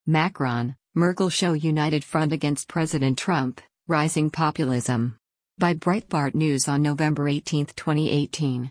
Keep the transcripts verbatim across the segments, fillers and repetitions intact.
Macron, Merkel show united front against President Trump, rising populism. By Breitbart News on November eighteenth, twenty eighteen.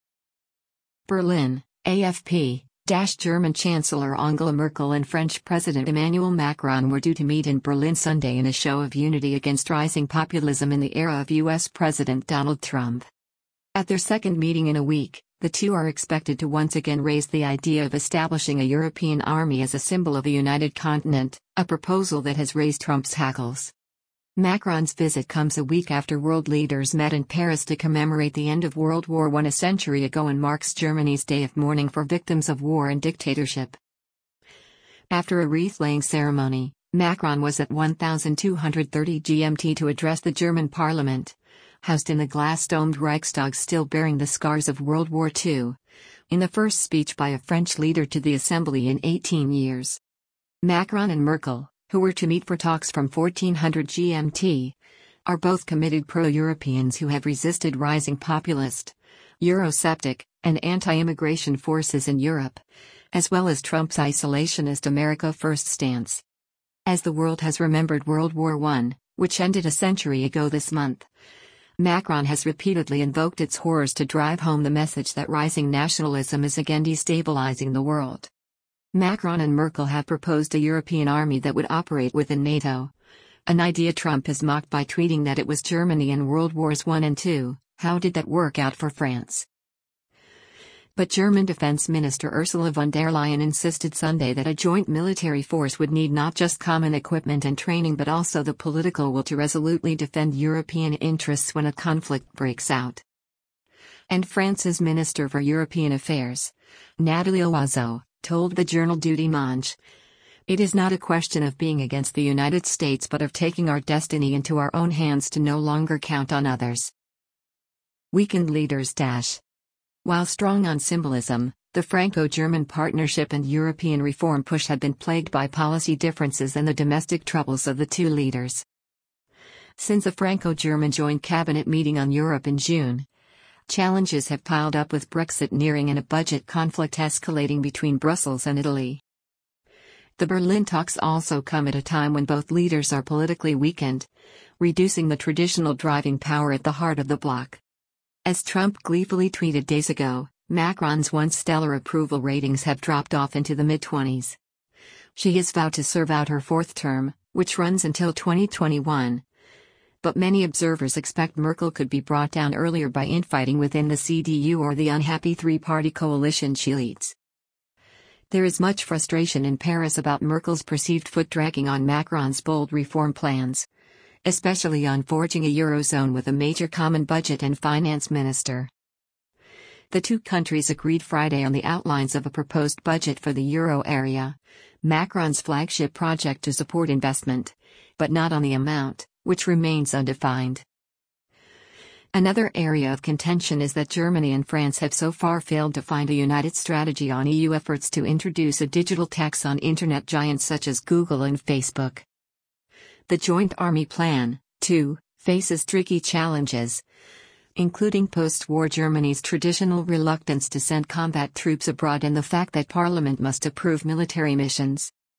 Berlin, A F P. German Chancellor Angela Merkel and French President Emmanuel Macron were due to meet in Berlin Sunday in a show of unity against rising populism in the era of U S President Donald Trump. At their second meeting in a week, the two are expected to once again raise the idea of establishing a European army as a symbol of a united continent, a proposal that has raised Trump's hackles. Macron's visit comes a week after world leaders met in Paris to commemorate the end of World War One a century ago and marks Germany's Day of Mourning for victims of war and dictatorship. After a wreath-laying ceremony, Macron was at twelve thirty G M T to address the German parliament, housed in the glass-domed Reichstag still bearing the scars of World War Two, in the first speech by a French leader to the assembly in eighteen years. Macron and Merkel, who were to meet for talks from fourteen hundred G M T, are both committed pro-Europeans who have resisted rising populist, Eurosceptic, and anti-immigration forces in Europe, as well as Trump's isolationist America First stance. As the world has remembered World War One, which ended a century ago this month, Macron has repeatedly invoked its horrors to drive home the message that rising nationalism is again destabilizing the world. Macron and Merkel have proposed a European army that would operate within NATO, an idea Trump has mocked by tweeting that it was Germany in World Wars One and Two. How did that work out for France? But German Defense Minister Ursula von der Leyen insisted Sunday that a joint military force would need not just common equipment and training but also the political will to resolutely defend European interests when a conflict breaks out. And France's Minister for European Affairs, Nathalie Loiseau, told the journal Du Dimanche, "It is not a question of being against the United States but of taking our destiny into our own hands to no longer count on others." Weakened leaders dash. While strong on symbolism, the Franco-German partnership and European reform push have been plagued by policy differences and the domestic troubles of the two leaders. Since a Franco-German joint cabinet meeting on Europe in June, challenges have piled up with Brexit nearing and a budget conflict escalating between Brussels and Italy. The Berlin talks also come at a time when both leaders are politically weakened, reducing the traditional driving power at the heart of the bloc. As Trump gleefully tweeted days ago, Macron's once stellar approval ratings have dropped off into the mid-twenties. She has vowed to serve out her fourth term, which runs until twenty twenty-one. But many observers expect Merkel could be brought down earlier by infighting within the C D U or the unhappy three-party coalition she leads. There is much frustration in Paris about Merkel's perceived foot-dragging on Macron's bold reform plans, especially on forging a Eurozone with a major common budget and finance minister. The two countries agreed Friday on the outlines of a proposed budget for the Euro area, Macron's flagship project to support investment, but not on the amount, which remains undefined. Another area of contention is that Germany and France have so far failed to find a united strategy on E U efforts to introduce a digital tax on internet giants such as Google and Facebook. The Joint Army Plan, too, faces tricky challenges, including post-war Germany's traditional reluctance to send combat troops abroad and the fact that Parliament must approve military missions.